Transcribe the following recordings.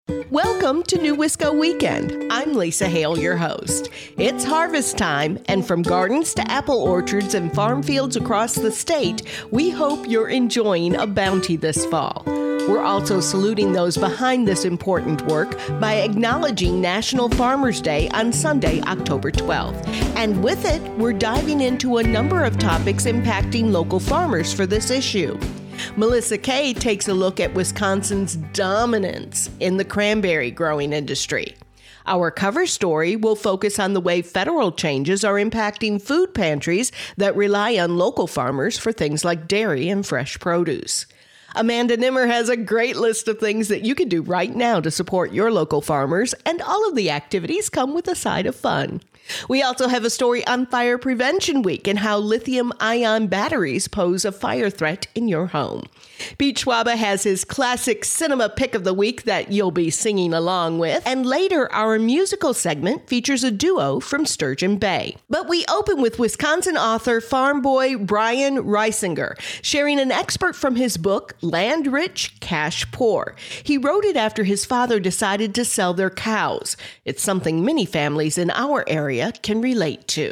Welcome to New Wisco Weekend. I'm Lisa Hale, your host. It's harvest time, and from gardens to apple orchards and farm fields across the state, we hope you're enjoying a bounty this fall. We're also saluting those behind this important work by acknowledging National Farmers Day on Sunday, October 12th. And with it, we're diving into a number of topics impacting local farmers for this issue. Melissa Kay takes a look at Wisconsin's dominance in the cranberry growing industry. Our cover story will focus on the way federal changes are impacting food pantries that rely on local farmers for things like dairy and fresh produce. Amanda Nimmer has a great list of things that you can do right now to support your local farmers, and all of the activities come with a side of fun. We also have a story on Fire Prevention Week and how lithium-ion batteries pose a fire threat in your home. Pete Schwaba has his classic cinema pick of the week that you'll be singing along with. And later, our musical segment features a duo from Sturgeon Bay. But we open with Wisconsin author farm boy Brian Reisinger, sharing an excerpt from his book, Land Rich, Cash Poor. He wrote it after his father decided to sell their cows. It's something many families in our area can relate to.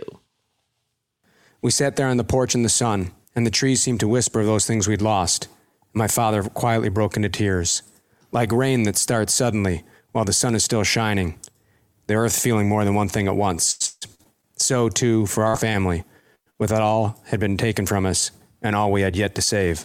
We sat there on the porch in the sun, and the trees seemed to whisper of those things we'd lost. My father quietly broke into tears. Like rain that starts suddenly while the sun is still shining, the earth feeling more than one thing at once. So, too, for our family, with it all had been taken from us and all we had yet to save.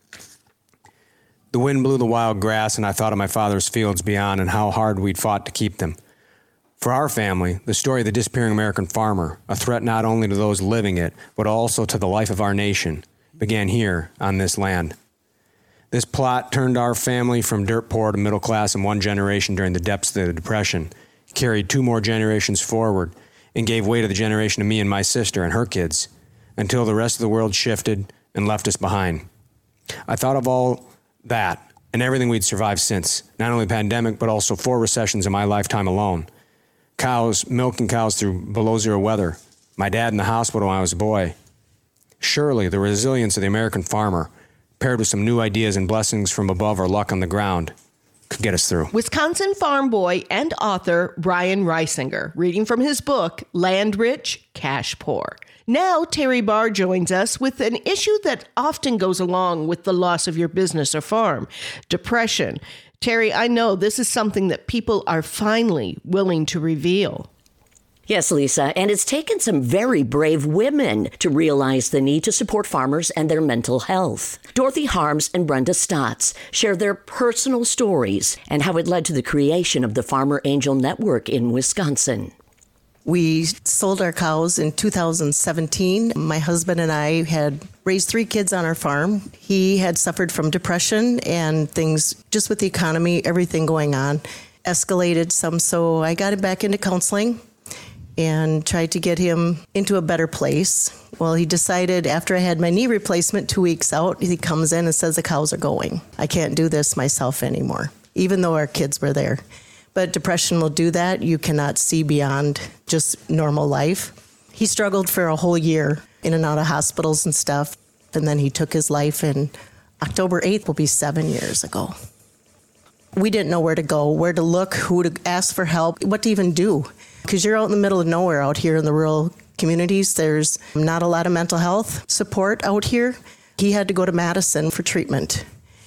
The wind blew the wild grass, and I thought of my father's fields beyond and how hard we'd fought to keep them. For our family, the story of the disappearing American farmer, a threat not only to those living it, but also to the life of our nation, began here on this land. This plot turned our family from dirt poor to middle class in one generation during the depths of the Depression, carried two more generations forward, and gave way to the generation of me and my sister and her kids, until the rest of the world shifted and left us behind. I thought of all that and everything we'd survived since, not only the pandemic, but also 4 recessions in my lifetime alone. Cows, milking cows through below zero weather, my dad in the hospital when I was a boy. Surely the resilience of the American farmer, paired with some new ideas and blessings from above or luck on the ground, could get us through. Wisconsin farm boy and author Brian Reisinger, reading from his book, Land Rich, Cash Poor. Now, Terry Barr joins us with an issue that often goes along with the loss of your business or farm, depression. Terry, I know this is something that people are finally willing to reveal. Yes, Lisa, and it's taken some very brave women to realize the need to support farmers and their mental health. Dorothy Harms and Brenda Stotts share their personal stories and how it led to the creation of the Farmer Angel Network in Wisconsin. We sold our cows in 2017. My husband and I had raised 3 kids on our farm. He had suffered from depression and things, just with the economy, everything going on, escalated some. So I got him back into counseling and tried to get him into a better place. Well, he decided after I had my knee replacement 2 weeks out, he comes in and says the cows are going. I can't do this myself anymore, even though our kids were there. But depression will do that. You cannot see beyond just normal life. He struggled for a whole year in and out of hospitals and stuff. And then he took his life, and October 8th will be 7 years ago. We didn't know where to go, where to look, who to ask for help, what to even do. Because you're out in the middle of nowhere out here in the rural communities. There's not a lot of mental health support out here. He had to go to Madison for treatment.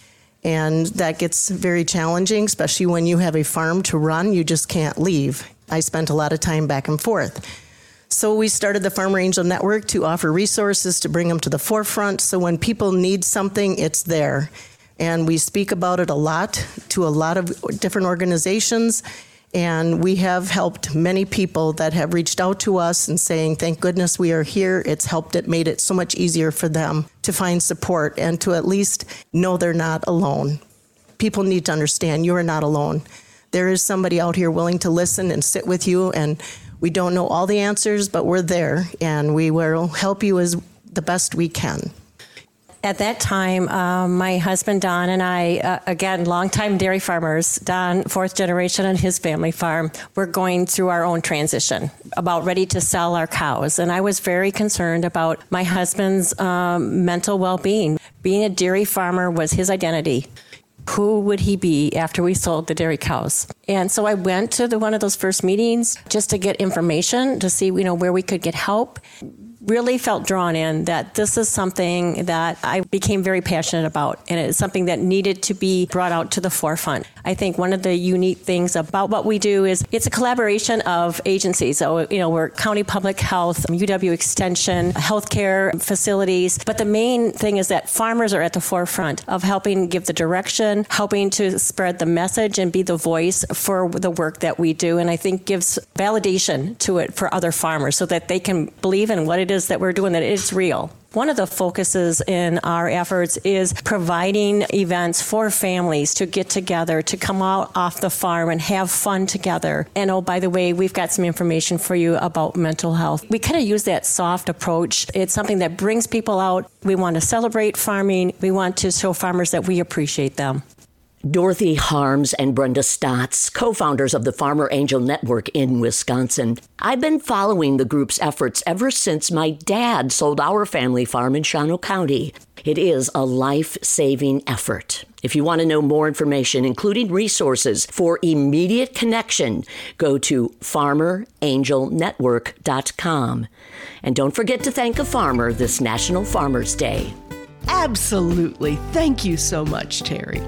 And that gets very challenging, especially when you have a farm to run. You just can't leave. I spent a lot of time back and forth. So we started the Farmer Angel Network to offer resources to bring them to the forefront. So when people need something, it's there. And we speak about it a lot to a lot of different organizations. And we have helped many people that have reached out to us and saying, thank goodness we are here. It's helped it, made it so much easier for them to find support and to at least know they're not alone. People need to understand you are not alone. There is somebody out here willing to listen and sit with you. And we don't know all the answers, but we're there and we will help you as the best we can. At that time, my husband, Don, and I, again, longtime dairy farmers, Don, 4th generation on his family farm, were going through our own transition, about ready to sell our cows. And I was very concerned about my husband's mental well-being. Being a dairy farmer was his identity. who would he be after we sold the dairy cows? And so I went to one of those first meetings just to get information, to see, where we could get help. Really felt drawn in that this is something that I became very passionate about, and it's something that needed to be brought out to the forefront. I think one of the unique things about what we do is it's a collaboration of agencies. So, we're County Public Health, UW Extension, healthcare facilities, but the main thing is that farmers are at the forefront of helping give the direction, helping to spread the message and be the voice for the work that we do, and I think gives validation to it for other farmers so that they can believe in what it is that we're doing, that it's real. One of the focuses in our efforts is providing events for families to get together, to come out off the farm and have fun together. And oh, by the way, we've got some information for you about mental health. We kind of use that soft approach. It's something that brings people out. We want to celebrate farming. We want to show farmers that we appreciate them. Dorothy Harms and Brenda Stotts, co-founders of the Farmer Angel Network in Wisconsin. I've been following the group's efforts ever since my dad sold our family farm in Shawano County. It is a life-saving effort. If you want to know more information, including resources for immediate connection, go to farmerangelnetwork.com. And don't forget to thank a farmer this National Farmers Day. Absolutely. Thank you so much, Terry.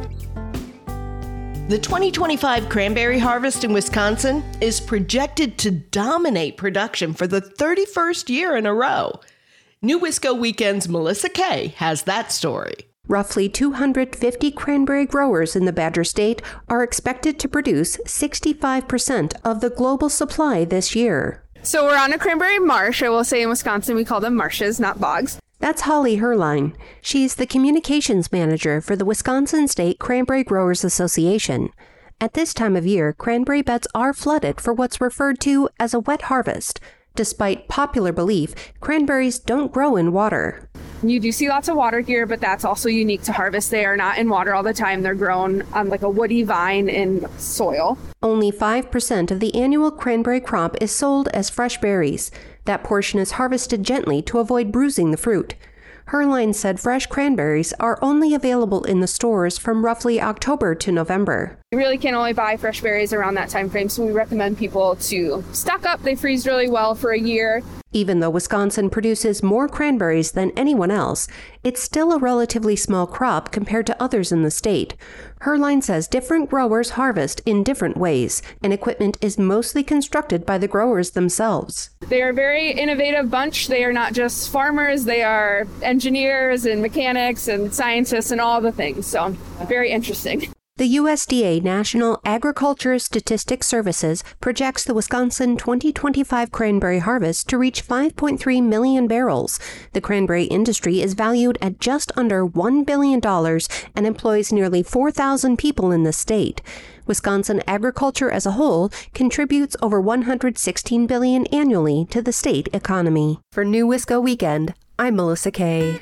The 2025 cranberry harvest in Wisconsin is projected to dominate production for the 31st year in a row. New Wisco Weekend's Melissa Kay has that story. Roughly 250 cranberry growers in the Badger State are expected to produce 65% of the global supply this year. So we're on a cranberry marsh. I will say in Wisconsin we call them marshes, not bogs. That's Holly Herline. She's the communications manager for the Wisconsin State Cranberry Growers Association. At this time of year, cranberry beds are flooded for what's referred to as a wet harvest. Despite popular belief, cranberries don't grow in water. You do see lots of water here, but that's also unique to harvest. They are not in water all the time. They're grown on like a woody vine in soil. Only 5% of the annual cranberry crop is sold as fresh berries. That portion is harvested gently to avoid bruising the fruit. Herline said fresh cranberries are only available in the stores from roughly October to November. You really can only buy fresh berries around that time frame, so we recommend people to stock up. They freeze really well for a year. Even though Wisconsin produces more cranberries than anyone else, it's still a relatively small crop compared to others in the state. Herline says different growers harvest in different ways, and equipment is mostly constructed by the growers themselves. They are a very innovative bunch. They are not just farmers, they are engineers and mechanics and scientists and all the things, so very interesting. The USDA National Agriculture Statistics Services projects the Wisconsin 2025 cranberry harvest to reach 5.3 million barrels. The cranberry industry is valued at just under $1 billion and employs nearly 4,000 people in the state. Wisconsin agriculture as a whole contributes over $116 billion annually to the state economy. For New Wisco Weekend, I'm Melissa Kay.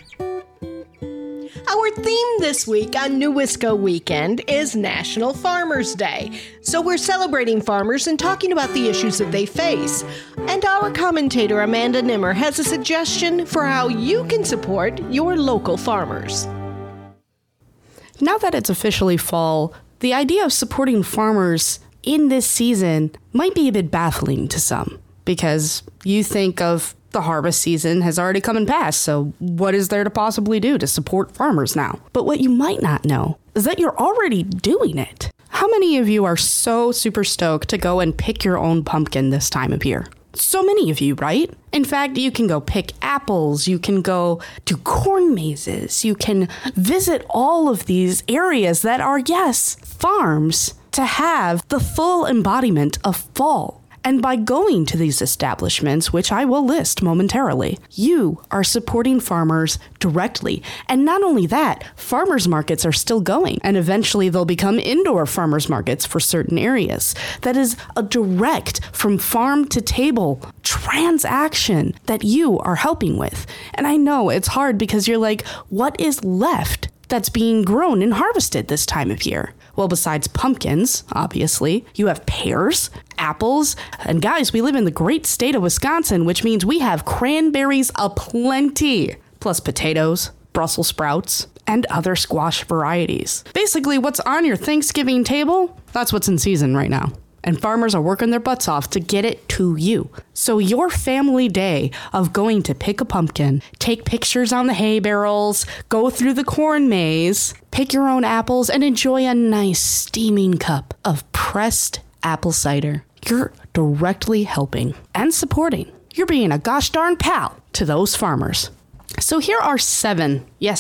Our theme this week on New Wisco Weekend is National Farmers Day. So we're celebrating farmers and talking about the issues that they face. And our commentator Amanda Nimmer has a suggestion for how you can support your local farmers. Now that it's officially fall, the idea of supporting farmers in this season might be a bit baffling to some, because you think of the harvest season has already come and passed, so what is there to possibly do to support farmers now? But what you might not know is that you're already doing it. How many of you are so super stoked to go and pick your own pumpkin this time of year? So many of you, right? In fact, you can go pick apples, you can go to corn mazes, you can visit all of these areas that are, yes, farms, to have the full embodiment of fall. And by going to these establishments, which I will list momentarily, you are supporting farmers directly. And not only that, farmers markets are still going, and eventually they'll become indoor farmers markets for certain areas. That is a direct from farm to table transaction that you are helping with. And I know it's hard because you're like, what is left that's being grown and harvested this time of year? Well, besides pumpkins, obviously, you have pears, apples, and guys, we live in the great state of Wisconsin, which means we have cranberries aplenty, plus potatoes, Brussels sprouts, and other squash varieties. Basically, what's on your Thanksgiving table, that's what's in season right now. And farmers are working their butts off to get it to you. So your family day of going to pick a pumpkin, take pictures on the hay barrels, go through the corn maze, pick your own apples, and enjoy a nice steaming cup of pressed apple cider. You're directly helping and supporting. You're being a gosh darn pal to those farmers. So here are 7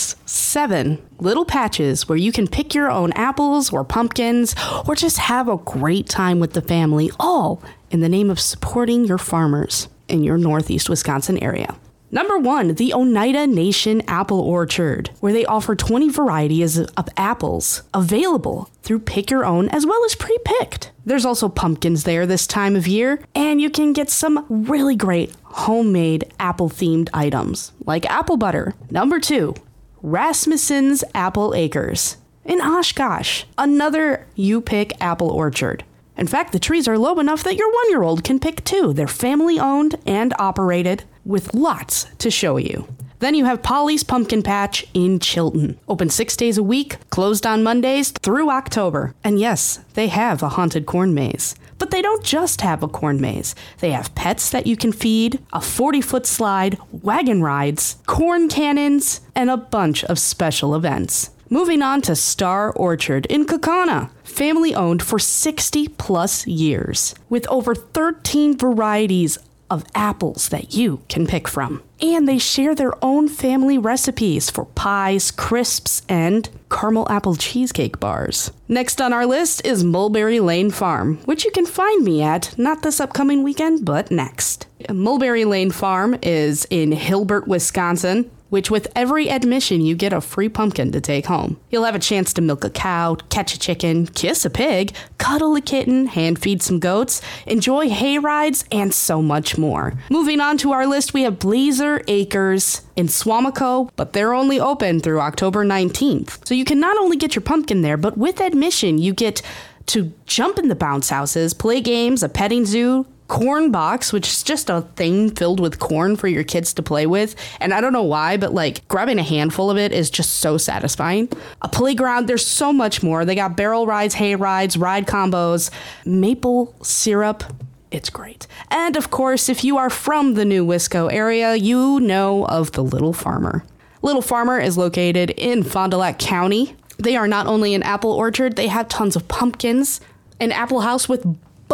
little patches where you can pick your own apples or pumpkins or just have a great time with the family, all in the name of supporting your farmers in your Northeast Wisconsin area. Number 1, the Oneida Nation Apple Orchard, where they offer 20 varieties of apples available through Pick Your Own as well as pre-picked. There's also pumpkins there this time of year, and you can get some really great homemade apple-themed items like apple butter. Number 2, Rasmussen's Apple Acres in Oshkosh, another You Pick apple orchard. In fact, the trees are low enough that your 1-year-old can pick too. They're family-owned and operated with lots to show you. Then you have Polly's Pumpkin Patch in Chilton. Open 6 days a week, closed on Mondays through October. And yes, they have a haunted corn maze. But they don't just have a corn maze. They have pets that you can feed, a 40-foot slide, wagon rides, corn cannons, and a bunch of special events. Moving on to Star Orchard in Kaukauna, family-owned for 60-plus years, with over 13 varieties of apples that you can pick from. And they share their own family recipes for pies, crisps, and caramel apple cheesecake bars. Next on our list is Mulberry Lane Farm, which you can find me at not this upcoming weekend, but next. Mulberry Lane Farm is in Hilbert, Wisconsin, which with every admission you get a free pumpkin to take home. You'll have a chance to milk a cow, catch a chicken, kiss a pig, cuddle a kitten, hand feed some goats, enjoy hay rides, and so much more. Moving on to our list, we have Blazer Acres in Swamico, but they're only open through October 19th. So you can not only get your pumpkin there, but with admission you get to jump in the bounce houses, play games, a petting zoo, corn box, which is just a thing filled with corn for your kids to play with. And I don't know why, but like grabbing a handful of it is just so satisfying. A playground, there's so much more. They got barrel rides, hay rides, ride combos, maple syrup. It's great. And of course, if you are from the New Wisco area, you know of the Little Farmer. Little Farmer is located in Fond du Lac County. They are not only an apple orchard, they have tons of pumpkins, an apple house with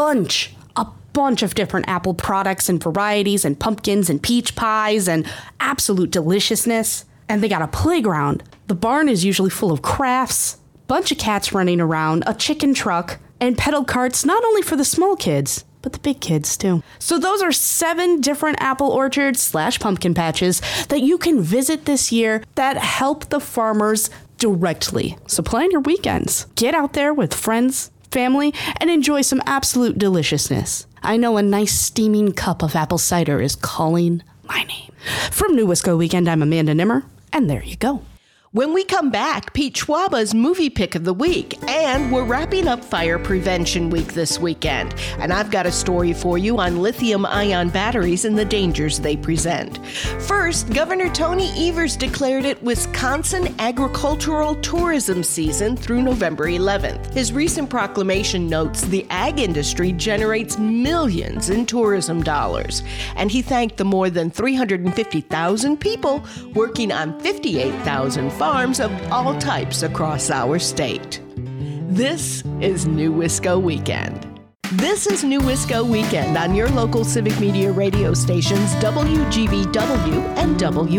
a bunch of different apple products and varieties and pumpkins and peach pies and absolute deliciousness. And they got a playground. The barn is usually full of crafts, bunch of cats running around, a chicken truck, and pedal carts not only for the small kids, but the big kids too. So those are 7 different apple orchards / pumpkin patches that you can visit this year that help the farmers directly. So plan your weekends. Get out there with friends, family, and enjoy some absolute deliciousness. I know a nice steaming cup of apple cider is calling my name. From New Wisco Weekend, I'm Amanda Nimmer, and there you go. When we come back, Pete Schwaba's movie pick of the week, and we're wrapping up Fire Prevention Week this weekend. And I've got a story for you on lithium-ion batteries and the dangers they present. First, Governor Tony Evers declared it Wisconsin agricultural tourism season through November 11th. His recent proclamation notes the ag industry generates millions in tourism dollars, and he thanked the more than 350,000 people working on 58,000 farms of all types across our state. This is New Wisco Weekend. This is New Wisco Weekend on your local civic media radio stations WGBW and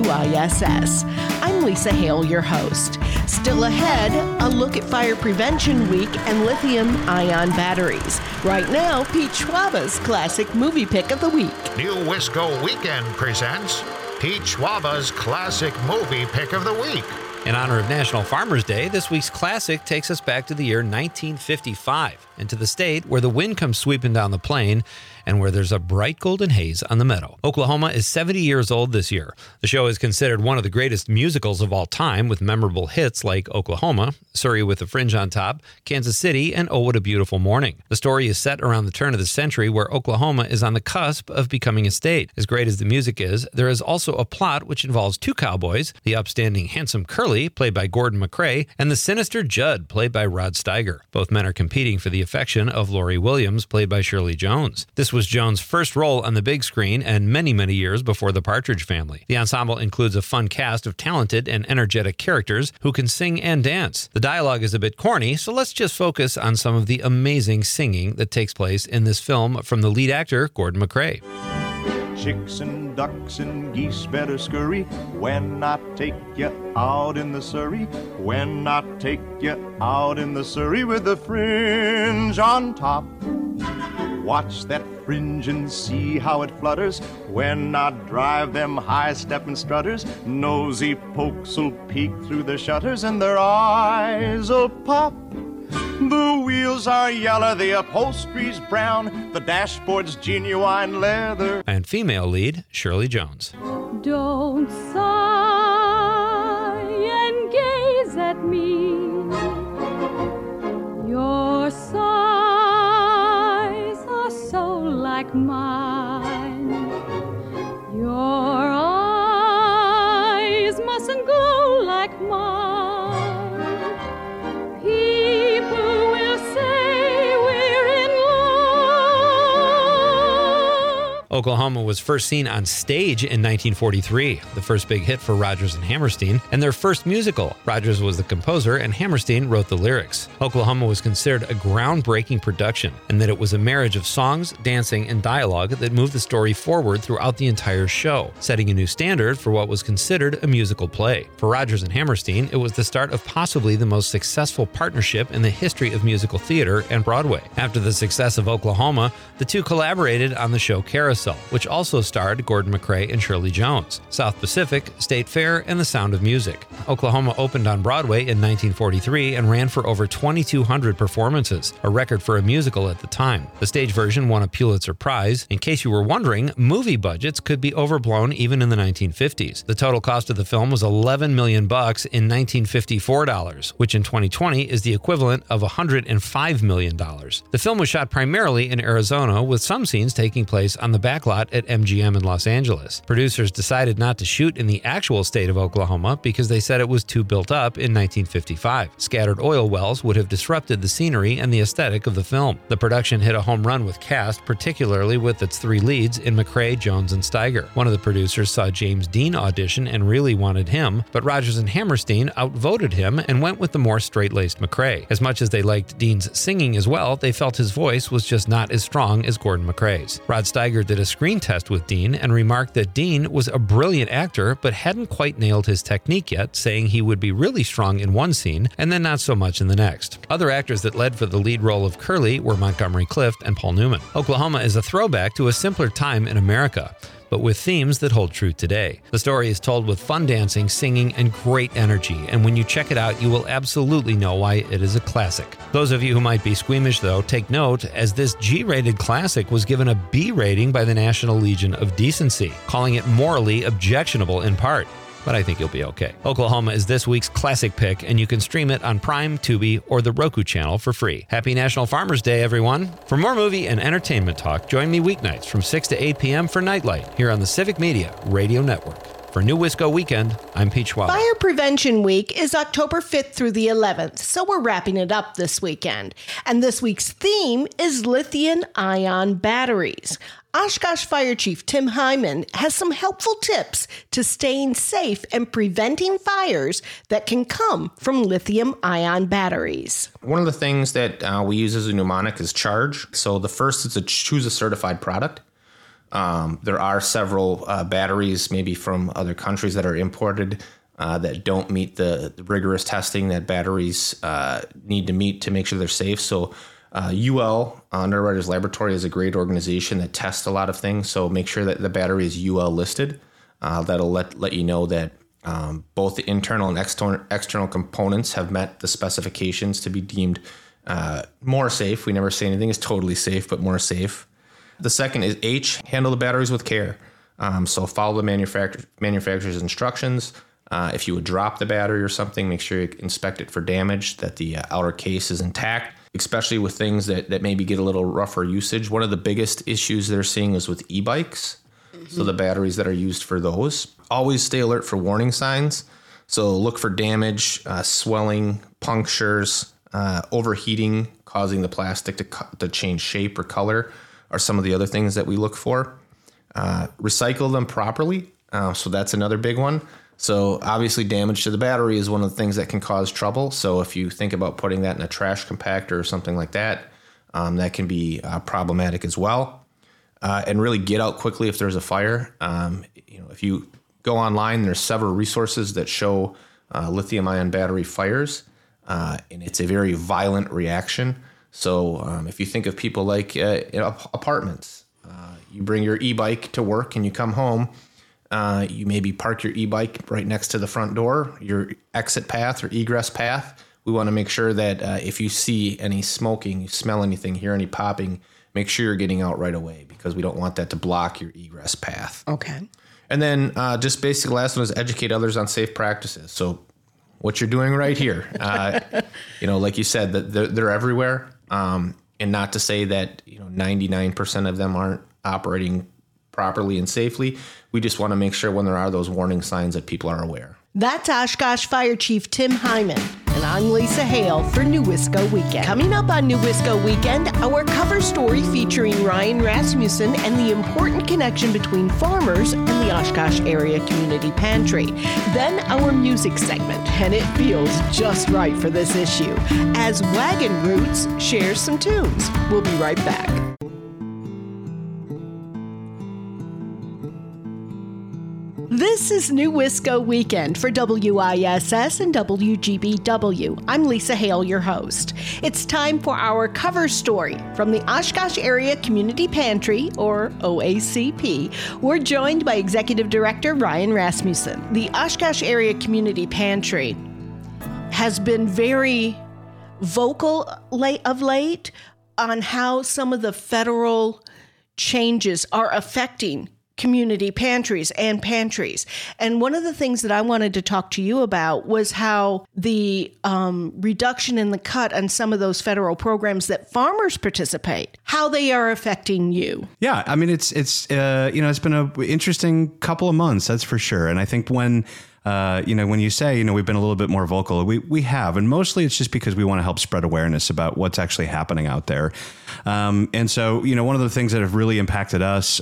WISS. I'm Lisa Hale, your host. Still ahead, a look at Fire Prevention Week and lithium-ion batteries. Right now, Pete Schwaba's classic movie pick of the week. New Wisco Weekend presents Pete Schwaba's classic movie pick of the week. In honor of National Farmers Day, this week's classic takes us back to the year 1955. and to the state where the wind comes sweeping down the plain and where there's a bright golden haze on the meadow. Oklahoma is 70 years old this year. The show is considered one of the greatest musicals of all time, with memorable hits like Oklahoma, Surrey with a Fringe on Top, Kansas City, and Oh, What a Beautiful Morning. The story is set around the turn of the century where Oklahoma is on the cusp of becoming a state. As great as the music is, there is also a plot which involves two cowboys, the upstanding handsome Curly, played by Gordon McCrae, and the sinister Judd, played by Rod Steiger. Both men are competing for the affection of Lori Williams, played by Shirley Jones. This was Jones' first role on the big screen and many, many years before The Partridge Family. The ensemble includes a fun cast of talented and energetic characters who can sing and dance. The dialogue is a bit corny, so let's just focus on some of the amazing singing that takes place in this film from the lead actor, Gordon McCrae. Chicks and ducks and geese better scurry when I take you out in the Surrey. When I take you out in the Surrey with the fringe on top. Watch that fringe and see how it flutters when I drive them high-stepping strutters. Nosy pokes'll peek through the shutters and their eyes'll pop. The wheels are yellow, the upholstery's brown, the dashboard's genuine leather. And female lead, Shirley Jones. Don't sigh and gaze at me. Your sighs are so like mine. Your eyes mustn't glow like mine. Oklahoma was first seen on stage in 1943, the first big hit for Rodgers and Hammerstein, and their first musical. Rodgers was the composer and Hammerstein wrote the lyrics. Oklahoma was considered a groundbreaking production, and that it was a marriage of songs, dancing, and dialogue that moved the story forward throughout the entire show, setting a new standard for what was considered a musical play. For Rodgers and Hammerstein, it was the start of possibly the most successful partnership in the history of musical theater and Broadway. After the success of Oklahoma, the two collaborated on the show Carousel, which also starred Gordon McCrae and Shirley Jones, South Pacific, State Fair, and The Sound of Music. Oklahoma opened on Broadway in 1943 and ran for over 2,200 performances, a record for a musical at the time. The stage version won a Pulitzer Prize. In case you were wondering, movie budgets could be overblown even in the 1950s. The total cost of the film was $11 million in 1954 dollars, which in 2020 is the equivalent of $105 million. The film was shot primarily in Arizona, with some scenes taking place on the backlot at MGM in Los Angeles. Producers decided not to shoot in the actual state of Oklahoma because they said it was too built up in 1955. Scattered oil wells would have disrupted the scenery and the aesthetic of the film. The production hit a home run with cast, particularly with its three leads in McCrae, Jones, and Steiger. One of the producers saw James Dean audition and really wanted him, but Rodgers and Hammerstein outvoted him and went with the more straight-laced McCrae. As much as they liked Dean's singing as well, they felt his voice was just not as strong as Gordon McCrae's. Rod Steiger did a screen test with Dean and remarked that Dean was a brilliant actor but hadn't quite nailed his technique yet, saying he would be really strong in one scene and then not so much in the next. Other actors that led for the lead role of Curly were Montgomery Clift and Paul Newman. Oklahoma is a throwback to a simpler time in America, but with themes that hold true today. The story is told with fun dancing, singing, and great energy, and when you check it out, you will absolutely know why it is a classic. Those of you who might be squeamish, though, take note, as this G-rated classic was given a B rating by the National Legion of Decency, calling it morally objectionable in part. But I think you'll be okay. Oklahoma is this week's classic pick, and you can stream it on Prime, Tubi, or the Roku channel for free. Happy National Farmers Day, everyone. For more movie and entertainment talk, join me weeknights from 6 to 8 p.m. for Nightlight here on the Civic Media Radio Network. For New Wisco Weekend, I'm Pete Schwab. Fire Prevention Week is October 5th through the 11th, so we're wrapping it up this weekend. And this week's theme is lithium-ion batteries. Oshkosh Fire Chief Tim Hyman has some helpful tips to staying safe and preventing fires that can come from lithium-ion batteries. One of the things that we use as a mnemonic is charge. So the first is to choose a certified product. There are several batteries, maybe from other countries, that are imported that don't meet the rigorous testing that batteries need to meet to make sure they're safe. So UL, Underwriters Laboratory, is a great organization that tests a lot of things. So make sure that the battery is UL listed. That'll let you know that both the internal and external components have met the specifications to be deemed More safe. We never say anything is totally safe, but more safe. The second is H, handle the batteries with care. So follow the manufacturer's instructions. If you would drop the battery or something, make sure you inspect it for damage, that the outer case is intact, especially with things that maybe get a little rougher usage. One of the biggest issues they're seeing is with e-bikes. So the batteries that are used for those. Always stay alert for warning signs. So look for damage, swelling, punctures, overheating, causing the plastic to change shape or color are some of the other things that we look for. Recycle them properly. So that's another big one. So obviously damage to the battery is one of the things that can cause trouble. So if you think about putting that in a trash compactor or something like that, that can be problematic as well. And really get out quickly if there's a fire. If you go online, there's several resources that show lithium-ion battery fires, and it's a very violent reaction. So if you think of people like apartments, you bring your e-bike to work and you come home, you maybe park your e-bike right next to the front door, your exit path or egress path. We want to make sure that if you see any smoking, you smell anything, hear any popping, make sure you're getting out right away, because we don't want that to block your egress path. Okay. And then just basic last one is educate others on safe practices. So what you're doing right here, like you said, that they're everywhere. And not to say that 99% of them aren't operating properly and safely. We just want to make sure when there are those warning signs that people are aware. That's Oshkosh Fire Chief Tim Hyman, and I'm Lisa Hale for New Wisco Weekend. Coming up on New Wisco Weekend, our cover story featuring Ryan Rasmussen and the important connection between farmers and the Oshkosh Area Community Pantry. Then our music segment, and it feels just right for this issue, as Wagon Roots shares some tunes. We'll be right back. This is New Wisco Weekend for WISS and WGBW. I'm Lisa Hale, your host. It's time for our cover story from the Oshkosh Area Community Pantry, or OACP. We're joined by Executive Director Ryan Rasmussen. The Oshkosh Area Community Pantry has been very vocal of late on how some of the federal changes are affecting community pantries and pantries. And one of the things that I wanted to talk to you about was how the reduction in the cut on some of those federal programs that farmers participate, how they are affecting you. Yeah, I mean, it's been an interesting couple of months, that's for sure. And I think when you say, we've been a little bit more vocal, we have, and mostly it's just because we want to help spread awareness about what's actually happening out there. And so, one of the things that have really impacted us,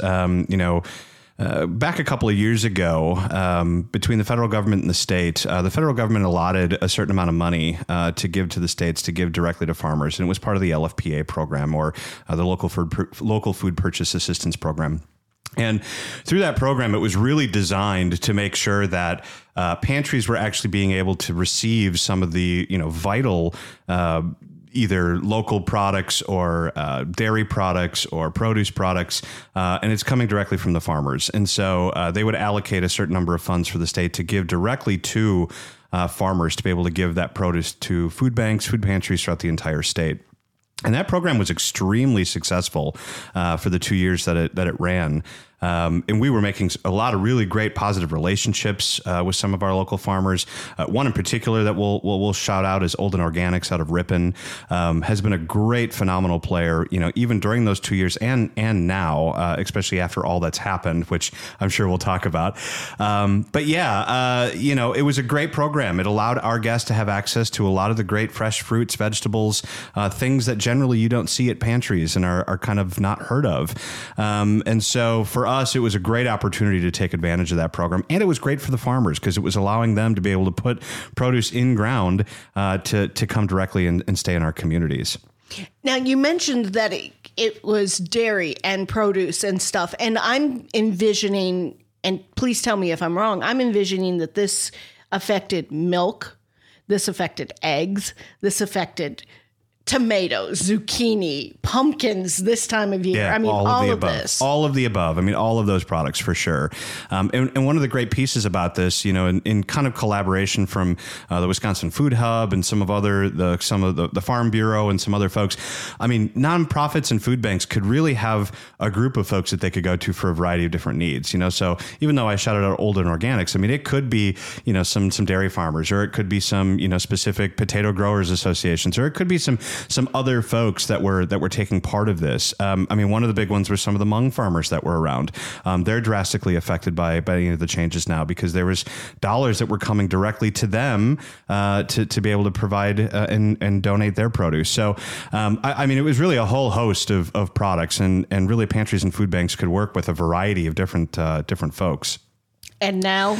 back a couple of years ago, between the federal government and the state, the federal government allotted a certain amount of money to give to the states, to give directly to farmers. And it was part of the LFPA program, or the Local Food Purchase Assistance Program. And through that program, it was really designed to make sure that pantries were actually being able to receive some of the, vital either local products or dairy products or produce products, and it's coming directly from the farmers. And so they would allocate a certain number of funds for the state to give directly to farmers to be able to give that produce to food banks, food pantries throughout the entire state. And that program was extremely successful for the 2 years that it ran. And we were making a lot of really great positive relationships with some of our local farmers. One in particular that we'll shout out is Olden Organics out of Ripon, has been a great, phenomenal player, even during those 2 years and now, especially after all that's happened, which I'm sure we'll talk about. But yeah, it was a great program. It allowed our guests to have access to a lot of the great fresh fruits, vegetables, things that generally you don't see at pantries and are kind of not heard of. And so for us, it was a great opportunity to take advantage of that program. And it was great for the farmers because it was allowing them to be able to put produce in ground to come directly and stay in our communities. Now, you mentioned that it was dairy and produce and stuff. And I'm envisioning, and please tell me if I'm wrong, I'm envisioning that this affected milk, this affected eggs, this affected tomatoes, zucchini, pumpkins this time of year. Yeah, I mean, all of this. All of the above. I mean, all of those products for sure. And one of the great pieces about this, you know, in kind of collaboration from the Wisconsin Food Hub and some of the Farm Bureau and some other folks, I mean, nonprofits and food banks could really have a group of folks that they could go to for a variety of different needs. You know, so even though I shouted out Olden Organics, I mean, it could be, you know, some dairy farmers, or it could be some, you know, specific potato growers associations, or it could be some other folks that were taking part of this. I mean, one of the big ones were some of the Hmong farmers that were around. They're drastically affected by you know, the changes now, because there was dollars that were coming directly to them to be able to provide and donate their produce. So, I mean, it was really a whole host of products, and really pantries and food banks could work with a variety of different folks. And now,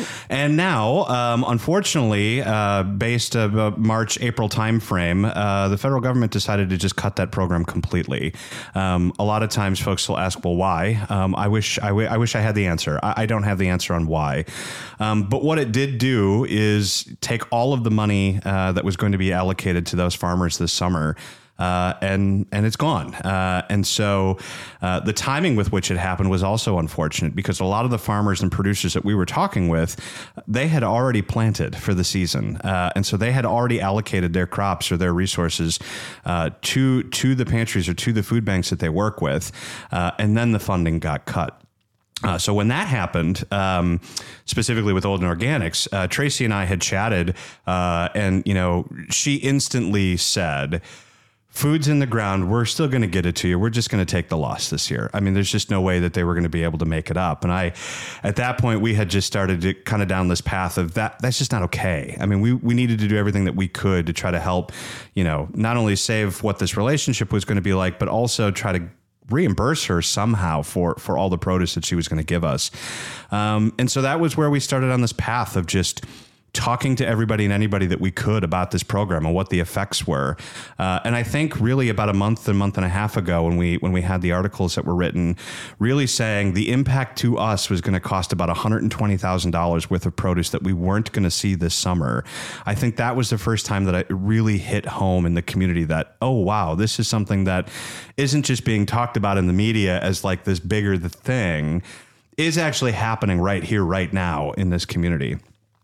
unfortunately, based March, April timeframe, the federal government decided to just cut that program completely. A lot of times folks will ask, well, why? I wish I had the answer. I don't have the answer on why. But what it did do is take all of the money that was going to be allocated to those farmers this summer, and it's gone. And so the timing with which it happened was also unfortunate, because a lot of the farmers and producers that we were talking with, they had already planted for the season. And so they had already allocated their crops or their resources to the pantries or to the food banks that they work with. And then the funding got cut. So when that happened, specifically with Olden Organics, Tracy and I had chatted, and, you know, she instantly said, food's in the ground. We're still going to get it to you. We're just going to take the loss this year. I mean, there's just no way that they were going to be able to make it up. And at that point, we had just started to kind of down this path of that's just not okay. I mean, we needed to do everything that we could to try to help, you know, not only save what this relationship was going to be like, but also try to reimburse her somehow for all the produce that she was going to give us. And so that was where we started on this path of just talking to everybody and anybody that we could about this program and what the effects were. And I think really about a month and a half ago, when we had the articles that were written, really saying the impact to us was going to cost about $120,000 worth of produce that we weren't going to see this summer. I think that was the first time that it really hit home in the community that, oh, wow, this is something that isn't just being talked about in the media as like this bigger thing, is actually happening right here, right now in this community.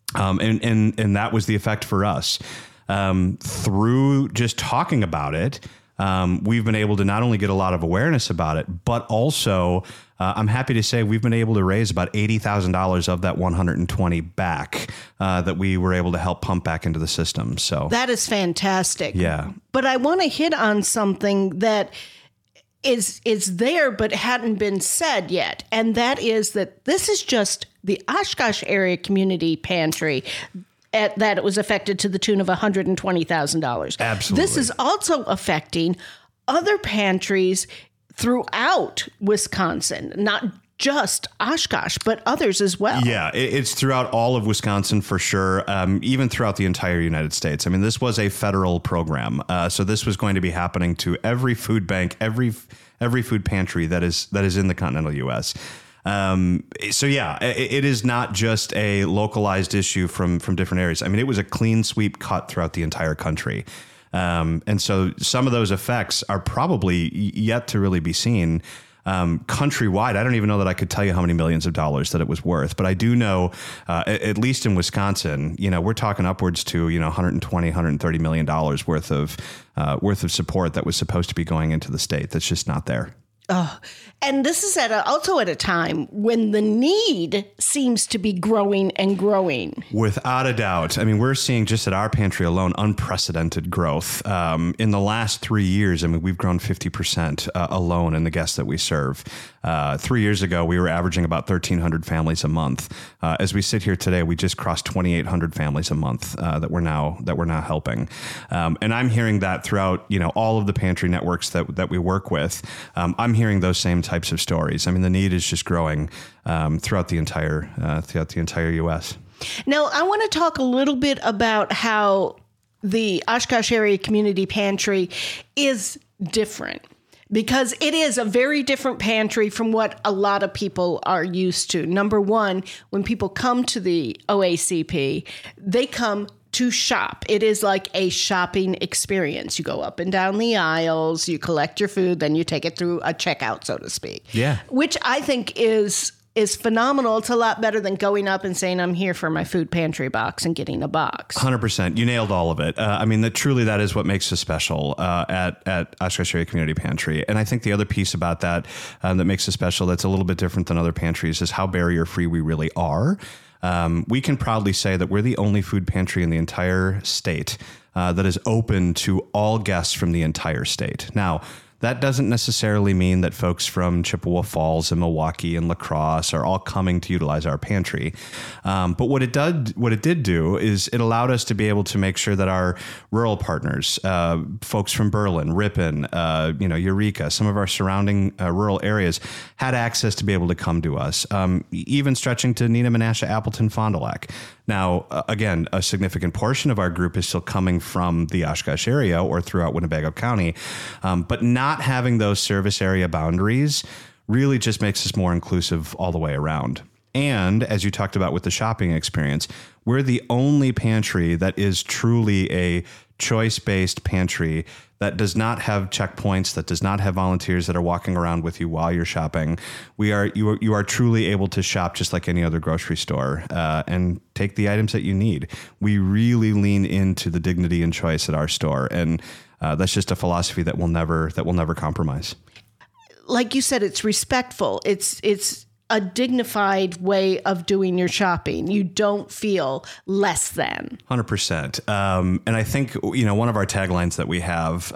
And that was the effect for us. Through just talking about it, we've been able to not only get a lot of awareness about it, but also I'm happy to say we've been able to raise about $80,000 of that $120 back that we were able to help pump back into the system. So that is fantastic. Yeah. But I want to hit on something that is there but hadn't been said yet, and that is that this is just the Oshkosh Area Community Pantry that it was affected to the tune of $120,000. Absolutely. This is also affecting other pantries throughout Wisconsin, not just Oshkosh, but others as well. Yeah, it's throughout all of Wisconsin for sure, even throughout the entire United States. I mean, this was a federal program, so this was going to be happening to every food bank, every food pantry that is in the continental U.S. So yeah, it is not just a localized issue from different areas. I mean, it was a clean sweep cut throughout the entire country. And so some of those effects are probably yet to really be seen. Countrywide, I don't even know that I could tell you how many millions of dollars that it was worth, but I do know, at least in Wisconsin, you know, we're talking upwards to, you know, $130 million worth of support that was supposed to be going into the state. That's just not there. Oh, and this is also at a time when the need seems to be growing and growing. Without a doubt. I mean, we're seeing just at our pantry alone, unprecedented growth. In the last 3 years, I mean, we've grown 50% alone in the guests that we serve. 3 years ago, we were averaging about 1,300 families a month. As we sit here today, we just crossed 2,800 families a month that we're now helping. And I'm hearing that throughout, you know, all of the pantry networks that we work with. I'm hearing those same types of stories. I mean, the need is just growing throughout the entire U.S. Now, I want to talk a little bit about how the Oshkosh Area Community Pantry is different, because it is a very different pantry from what a lot of people are used to. Number one, when people come to the OACP, they come to shop. It is like a shopping experience. You go up and down the aisles, you collect your food, then you take it through a checkout, so to speak. Yeah. Which I think is phenomenal. It's a lot better than going up and saying, I'm here for my food pantry box and getting a box. 100%. You nailed all of it. I mean, that is what makes us special at Oshkosh Area Community Pantry. And I think the other piece about that makes us special that's a little bit different than other pantries is how barrier-free we really are. We can proudly say that we're the only food pantry in the entire state that is open to all guests from the entire state. Now, that doesn't necessarily mean that folks from Chippewa Falls and Milwaukee and La Crosse are all coming to utilize our pantry. But what it did do is it allowed us to be able to make sure that our rural partners, folks from Berlin, Ripon, Eureka, some of our surrounding rural areas had access to be able to come to us, even stretching to Neenah, Menasha, Appleton, Fond du Lac. Now, again, a significant portion of our group is still coming from the Oshkosh area or throughout Winnebago County, but not having those service area boundaries really just makes us more inclusive all the way around. And as you talked about with the shopping experience, we're the only pantry that is truly a choice-based pantry that does not have checkpoints, that does not have volunteers that are walking around with you while you're shopping. You are truly able to shop just like any other grocery store and take the items that you need. We really lean into the dignity and choice at our store, and that's just a philosophy that will never compromise. Like you said, it's respectful. It's a dignified way of doing your shopping. You don't feel less than. 100%. And I think, one of our taglines that we have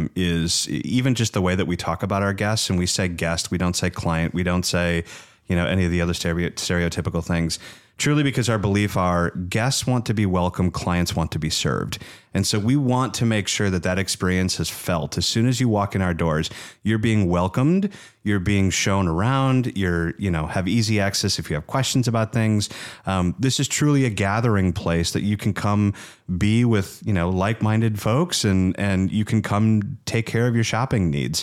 is even just the way that we talk about our guests, and we say guest, we don't say client, we don't say, any of the other stereotypical things. Truly, because our belief are guests want to be welcome, clients want to be served. And so we want to make sure that experience is felt. As soon as you walk in our doors, you're being welcomed, you're being shown around, have easy access if you have questions about things. This is truly a gathering place that you can come be with, like-minded folks and you can come take care of your shopping needs.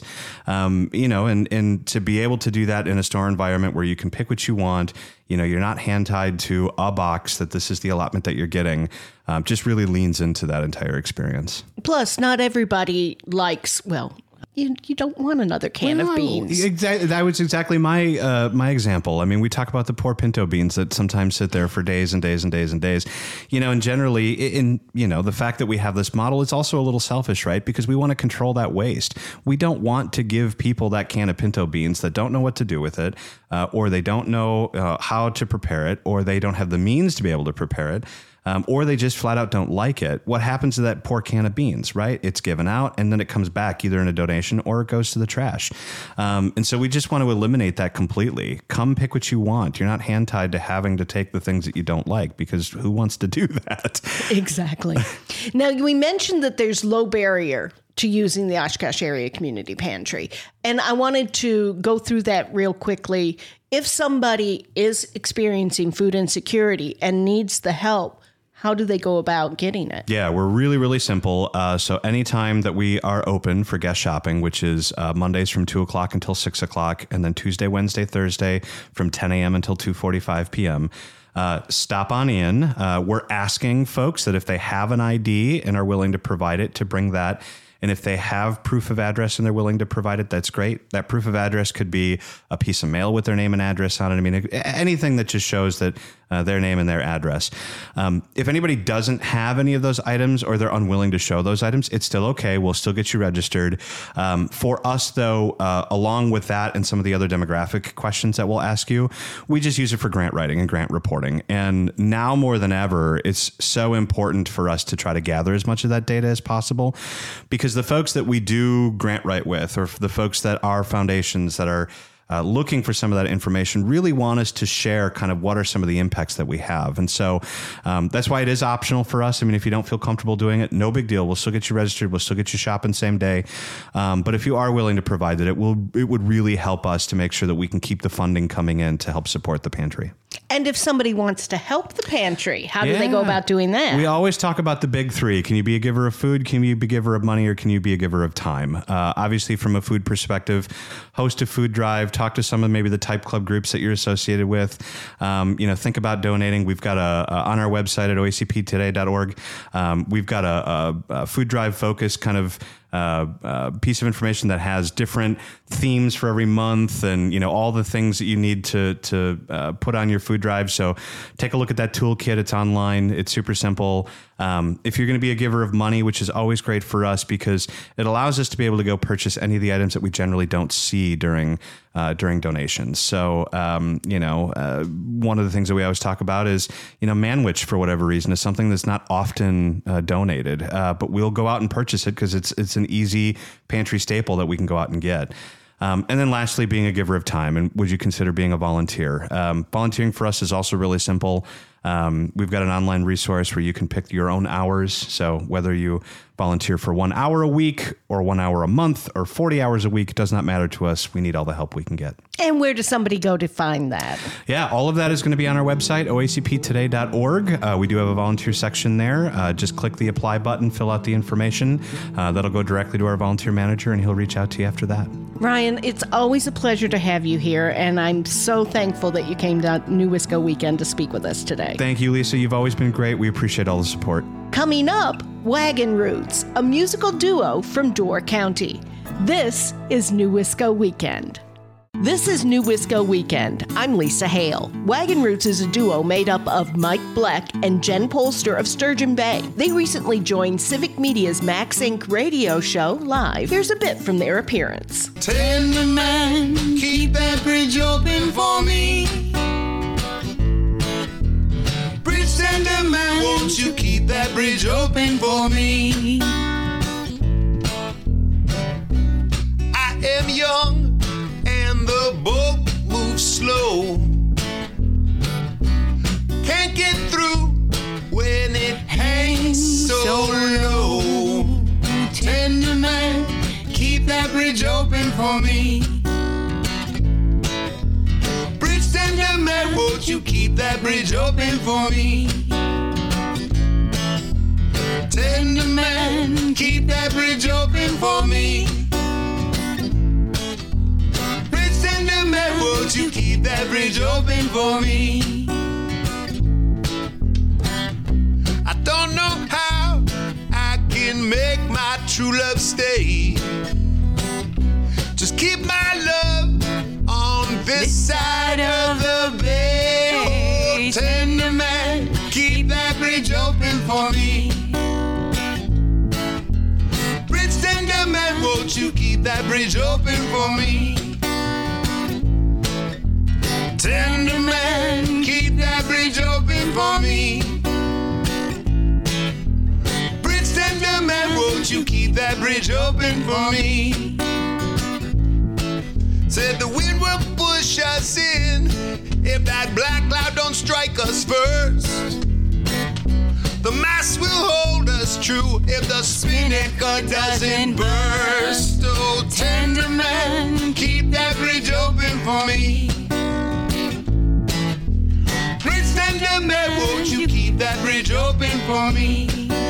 And to be able to do that in a store environment where you can pick what you want, you're not hand tied to a box that this is the allotment that you're getting, just really leans into that entire experience. Plus, not everybody likes, you don't want another can of beans. Exactly. That was exactly my example. I mean, we talk about the poor pinto beans that sometimes sit there for days and days and days and days, and generally the fact that we have this model is also a little selfish, right? Because we want to control that waste. We don't want to give people that can of pinto beans that don't know what to do with it, or they don't know how to prepare it, or they don't have the means to be able to prepare it. Or they just flat out don't like it. What happens to that poor can of beans, right? It's given out and then it comes back either in a donation or it goes to the trash. And so we just want to eliminate that completely. Come pick what you want. You're not hand tied to having to take the things that you don't like, because who wants to do that? Exactly. Now, we mentioned that there's low barrier to using the Oshkosh Area Community Pantry. And I wanted to go through that real quickly. If somebody is experiencing food insecurity and needs the help, how do they go about getting it? Yeah, we're really, really simple. So anytime that we are open for guest shopping, which is Mondays from 2 o'clock until 6 o'clock, and then Tuesday, Wednesday, Thursday from 10 a.m. until 2:45 p.m., stop on in. We're asking folks that if they have an ID and are willing to provide it, to bring that. And if they have proof of address and they're willing to provide it, that's great. That proof of address could be a piece of mail with their name and address on it. I mean, anything that just shows that their name and their address. If anybody doesn't have any of those items or they're unwilling to show those items, it's still okay. We'll still get you registered. For us, though, along with that and some of the other demographic questions that we'll ask you, we just use it for grant writing and grant reporting. And now more than ever, it's so important for us to try to gather as much of that data as possible, because the folks that we do grant write with, or the folks that are foundations that are looking for some of that information, really want us to share kind of what are some of the impacts that we have. And so that's why it is optional for us. I mean, if you don't feel comfortable doing it, no big deal. We'll still get you registered. We'll still get you shopping same day. But if you are willing to provide it, it would really help us to make sure that we can keep the funding coming in to help support the pantry. And if somebody wants to help the pantry, how do they go about doing that? We always talk about the big three. Can you be a giver of food? Can you be a giver of money? Or can you be a giver of time? Obviously, from a food perspective, host a food drive, talk to some of maybe the type club groups that you're associated with. Think about donating. We've got on our website at oacptoday.org, we've got a food drive focus kind of piece of information that has different themes for every month and, all the things that you need to put on your food drive. So take a look at that toolkit. It's online. It's super simple. If you're going to be a giver of money, which is always great for us because it allows us to be able to go purchase any of the items that we generally don't see during donations. So, one of the things that we always talk about is, Manwich, for whatever reason, is something that's not often donated, but we'll go out and purchase it because it's an easy pantry staple that we can go out and get. And then lastly, being a giver of time. And would you consider being a volunteer? Volunteering for us is also really simple. We've got an online resource where you can pick your own hours. So whether you volunteer for 1 hour a week or 1 hour a month or 40 hours a week, does not matter to us. We need all the help we can get. And where does somebody go to find that? Yeah, all of that is going to be on our website, oacptoday.org. We do have a volunteer section there. Just click the apply button, fill out the information. That'll go directly to our volunteer manager, and he'll reach out to you after that. Ryan, it's always a pleasure to have you here, and I'm so thankful that you came to New Wisco Weekend to speak with us today. Thank you, Lisa. You've always been great. We appreciate all the support. Coming up, Wagon Roots, a musical duo from Door County. This is New Wisco Weekend. This is New Wisco Weekend. I'm Lisa Hale. Wagon Roots is a duo made up of Mike Bleck and Jen Polster of Sturgeon Bay. They recently joined Civic Media's Max Inc. radio show live. Here's a bit from their appearance. Tender man, keep that bridge open for me. Bridge tender man, won't you keep that bridge open for me? I am young and the boat moves slow. Can't get through when it hangs so low. Tender man, keep that bridge open for me. Bridge tender man, won't you keep that bridge open for me? Tender man, keep that bridge open for me. Tender man, won't you keep that bridge open for me? I don't know how I can make my true love stay. Just keep my love on this side of the bay. Oh, tender man, keep that bridge open for me. Bridge tender man, won't you keep that bridge open for me? Tender man, keep that bridge open for me. Bridge tender man, won't you keep that bridge open for me? Said the wind will push us in if that black cloud don't strike us first. The mast will hold us true if the spinnaker doesn't burst. Oh, tender man, keep that bridge open for me. Bridge tender man, won't you keep that bridge open for me?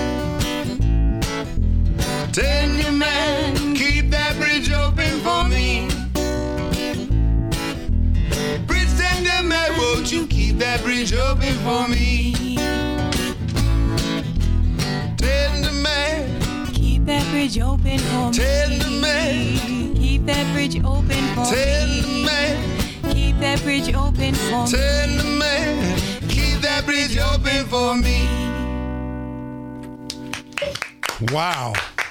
Tender man, keep that bridge open for me. Bridge tender man, won't you keep that bridge open for me? Tender man, keep that bridge open for me. Tender man, keep that bridge open for me. Tender man, keep that bridge open for me. Tender man, keep that bridge open for me. Wow.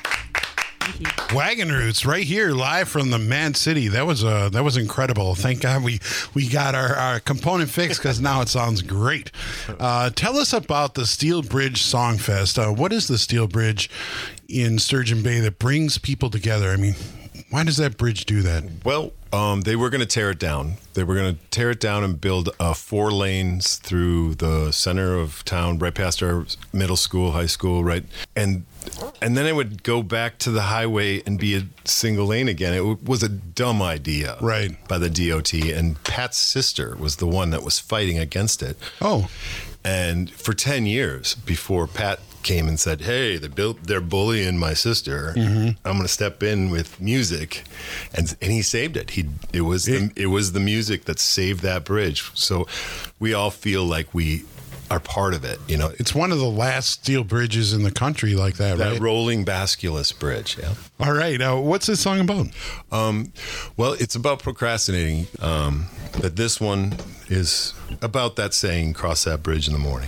Wagon Roots right here live from the Mad City. That was incredible. Thank God we got our component fixed because now it sounds great. Tell us about the Steel Bridge Songfest. What is the Steel Bridge in Sturgeon Bay that brings people together? I mean, Why does that bridge do that? Well, they were going to tear it down. They were going to tear it down and build 4 lanes through the center of town, right past our middle school, high school, right? And then it would go back to the highway and be a single lane again. It was a dumb idea, right, by the DOT. And Pat's sister was the one that was fighting against it. Oh. And for 10 years before Pat came and said, hey, they're bullying my sister. Mm-hmm. I'm going to step in with music. And he saved it. It was the music that saved that bridge. So we all feel like we are part of it. You know, it's one of the last steel bridges in the country like that, right? That rolling basculus bridge. Yeah. All right. What's this song about? Well, it's about procrastinating. But this one is about that saying, cross that bridge in the morning.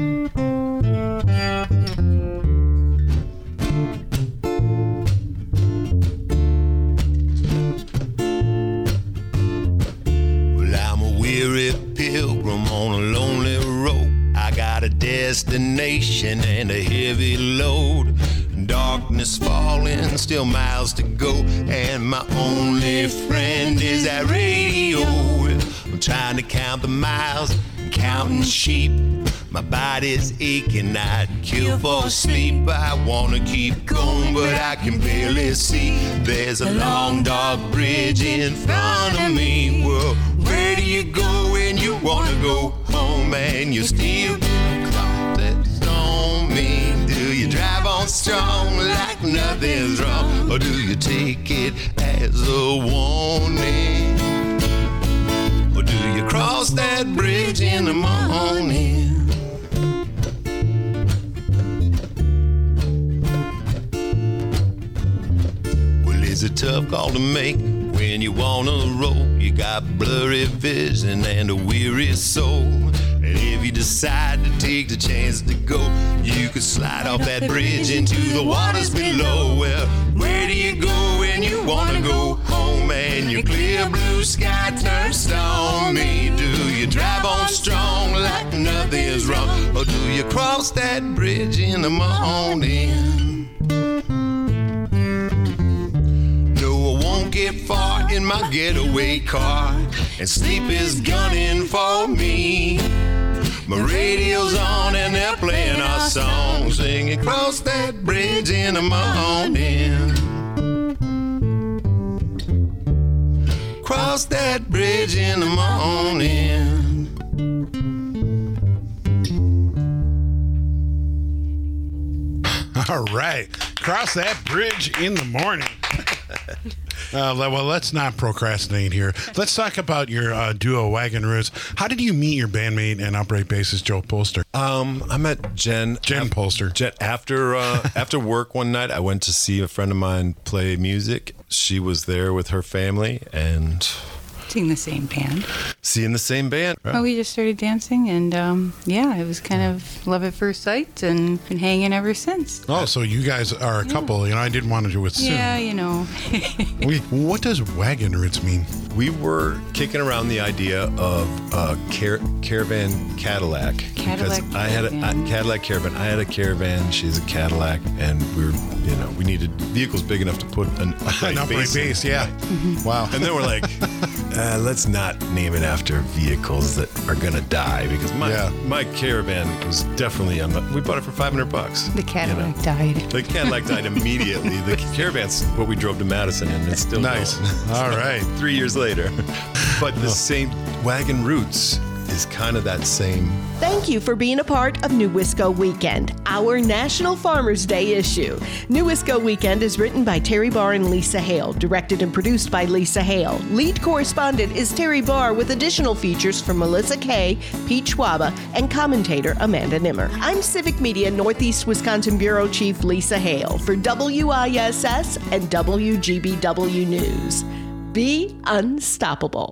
Well, I'm a weary pilgrim on a lonely road. I got a destination and a heavy load. Darkness falling, still miles to go, and my only friend is that radio. I'm trying to count the miles, counting sheep. My body's aching, I'd kill for sleep. I wanna keep going, but I can barely see. There's a long dark bridge in front of me. Well, where do you go when you wanna go home and you still clouded on me? Do you drive on strong like nothing's wrong, or do you take it as a warning? Or do you cross that bridge in the morning? Well, it's a tough call to make when you wanna roll. You got blurry vision and a weary soul. And if you decide to take the chance to go, you could slide off that bridge into the waters below. Well, where do you go when you wanna go home and your clear blue sky turns stormy? Do you drive on strong like nothing is wrong, or do you cross that bridge in the morning? No, I won't get far in my getaway car, and sleep is gunning for me. My radio's on and they're playing our song, singing cross that bridge in the morning. Cross that bridge in the morning. All right. Cross that bridge in the morning. Well, let's not procrastinate here. Let's talk about your duo, Wagon Roots. How did you meet your bandmate and upright bassist, Joe Polster? I met Jen Polster. Jen, after work one night, I went to see a friend of mine play music. She was there with her family and... Seeing the same band. Right? Well, we just started dancing, and it was kind of love at first sight, and been hanging ever since. Oh, so you guys are a couple. You know, I didn't want to assume. Yeah, you know. What does Wagon Roots mean? We were kicking around the idea of a caravan Cadillac. Because I had a Cadillac Caravan. I had a Caravan. She's a Cadillac, and we needed vehicles big enough to put an upright bass. Yeah. Mm-hmm. Wow. And then we're like, let's not name it after vehicles that are gonna die, because my Caravan was definitely we bought it for $500. The Cadillac died. The Cadillac died immediately. The Caravan's what we drove to Madison, and it's still nice. All right. 3 years later. But the same Wagon Roots is kind of that same. Thank you for being a part of New Wisco Weekend, our National Farmers Day issue. New Wisco Weekend is written by Terry Barr and Lisa Hale, directed and produced by Lisa Hale. Lead correspondent is Terry Barr, with additional features from Melissa Kay, Pete Schwaba, and commentator Amanda Nimmer. I'm Civic Media Northeast Wisconsin Bureau Chief Lisa Hale for WISS and WGBW News. Be unstoppable.